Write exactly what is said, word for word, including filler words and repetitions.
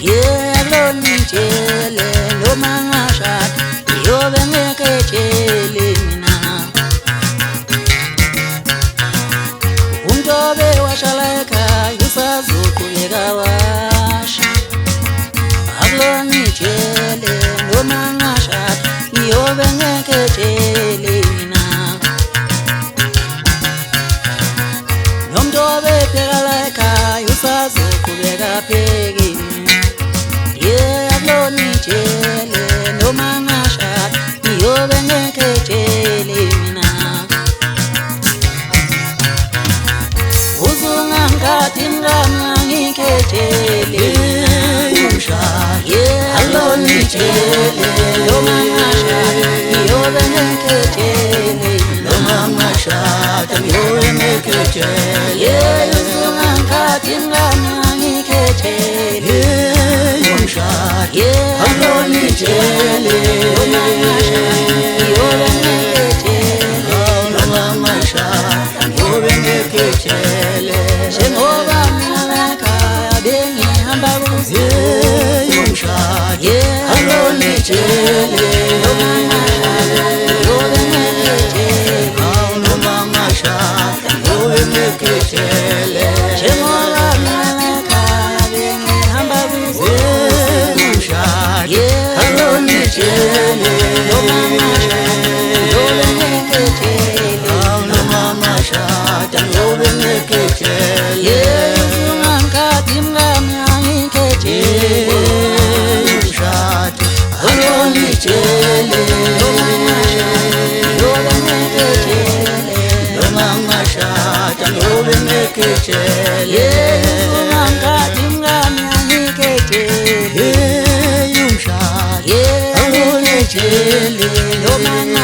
yeah lonitshele noma ngashada yobe ngeketshele mina umntobe washala ekhaya usazoqhubeka washa akulonitshele noma ngashada yobe ngeketshele mina nomntobe phekala ekhaya usazoqhubeka pheki yeah akulonitshele noma ngashada yobe ngeketshele mina uzungangikathi mngani ngiketshele yeah akulonitshele noma ngashada yobe ngeketshele noma ngashada yobe ngeketshele yeah uzungangikathi mngani ngiketshele yeah akulonitshele noma ngashada yobe ngeketshele noma ngashada yobe ngeketshele njengoba mina ekhaya bengihamba kuze yeah akulonitshele noma ngashada yobe ngeketshele noma ngashada yobe ngeketshele njengoba mina ekhaya bengihamba kuze yeah akulonitshele noma ngashada yobe ngeketshele noma ngashada yobe ngeketshele yeah uzungangikathi mngani ngiketshele umshado akulonitshele yobe ngeketshele noma ngashada yobe ngeketshele yeah uzungangikathi mngani ngiketshele umshado yeah akulonitshele noma